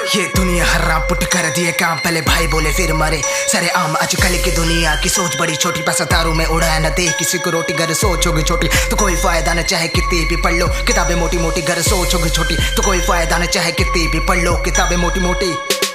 ये दुनिया हराम पुट कर दिए काम, पहले भाई बोले फिर मरे। सरे आम आजकल की दुनिया की सोच बड़ी छोटी, पैसा दारू में उड़ाया न दे किसी को रोटी, घर सोच होगी छोटी तो कोई फायदा न, चाहे कितनी भी पढ़ लो किताबें मोटी मोटी, घर सोच होगी छोटी तो कोई फायदा न, चाहे कितनी भी पढ़ लो किताबें मोटी मोटी।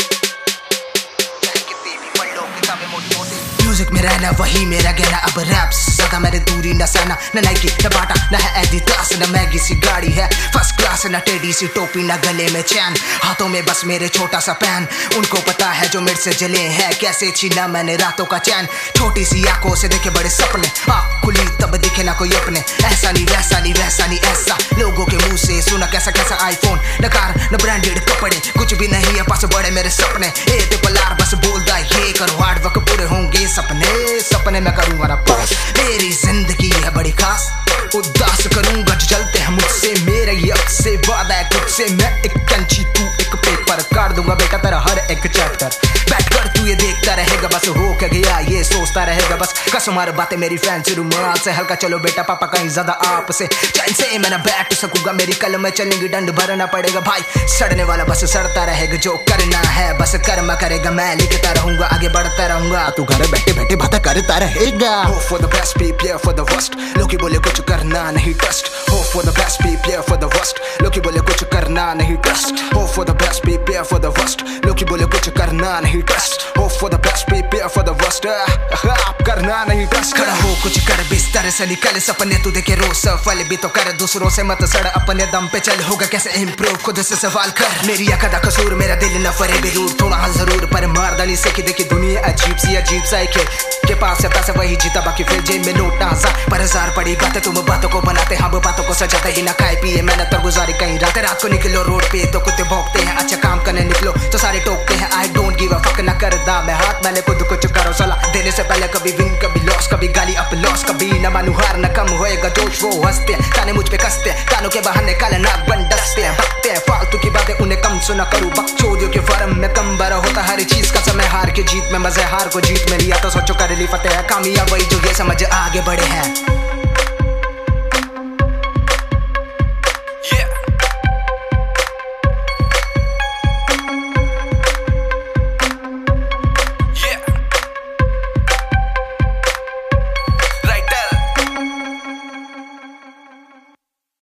म्यूजिक में रहना वही मेरा कहना, अब रैप्स ज्यादा मेरे दूरी न सहना, न नाइकी न बाटा न है एडिडास न मैगी सी गाड़ी है फर्स्ट क्लास, न टेडी सी टोपी न गले में चैन, हाथों में बस मेरे छोटा सा पैन। उनको पता है जो मेरे से जले हैं, कैसे छीना मैंने रातों का चैन। छोटी सी आंखों से देखे बड़े सपने, आँख खुली तब दिखे ना कोई अपने, ऐसा नहीं वैसा नहीं वैसा नहीं ऐसा, लोगों के मुंह से सुना कैसा कैसा आईफोन न कार न ब्रांडेड कपड़े, कुछ भी नहीं है पास बड़े मेरे सपने। ए ट्रिपल आर बस बोलता ये करो हार्ड वर्क पूरे होंगे सपने, सपने मैं करूंगा ना पास। मेरी जिंदगी है बड़ी खास, उदास करूंगा जो चलते हैं मुझसे, मेरा ये अब से वादा है खुद से। मैं एक कंची तू एक पेपर, कर दूंगा बेटा तेरा हर एक चैप्टर। बैठ कर तू ये देखता रहेगा बस, हो क्या गया ये सोचता रहेगा बस। कसमार बातें मेरी फैंसी रुमाल से, हल्का चलो बेटा पापा कहीं ज्यादा आपसे, चैन से मैं ना बैठ सकूंगा, मेरी कलम में चलेंगी डंड भरना पड़ेगा भाई। सड़ने वाला बस सड़ता रहेगा, जो करना है बस कर्म करेगा, मैं लिखता रहूंगा आगे बढ़ता रहूंगा, तू घर बैठे बैठे बातें करता रहेगा। Hope for the best, prepare for the worst, लोग बोले कुछ करना नहीं trust. Hope for the best, prepare for the worst, लोग बोले कुछ करना नहीं trust. Hope for the best, prepare for the worst, लोग बोले कुछ करना नहीं trust. Hope for the best, prepare for the worst, आप करना नहीं ट्रस्ट। खड़ा हो कुछ कर बिस्तर से निकल, सपने तू देखे रोज सफल भी तो कर, दूसरों से मत सड़ अपने दम पे चल, होगा कैसे इम्प्रूव खुद से सवाल कर। मेरी अकदा कसूर मेरा दिल न फरे बेरूर, थोड़ा हाल जरूर पर मारदानी से कि देखी दुनिया अजीब सा है खेल, के पास है पैसा वही जीता बाकी फिर जेब में नोट ना सा पर हजार पड़ी बातें, तुम बातों को बनाते हम बातों को सजाते ही ना खाए पिए मेहनत तो गुजारी कहीं रात को निकलो रोड पे तो कुत्ते भौंकते हैं, अच्छा काम करने निकलो तो सारे टोकते हैं। I don't give a fuck ना करदा मैं हाथ, मैंने खुद कुछ करो सलाह देने से पहले, कभी विन कभी लॉस, कभी गाली अप लॉस, कभी न मानू हार न कम होएगा जोश, वो हंसते हैं ताने मुझ पे कसते हैं, कानों के बहाने काले नाक बन डसते हैं, बकते हैं फालतू की बातें उन्हें कम सुना करूँ, बकचोदियों के फर्म में कम बड़ा होता हर चीज का समय, हार के जीत में मजे हार को जीत में लिया तो सोचो कर ली फतेह, कामयाब वही जो ये समझ आगे बढ़े हैं।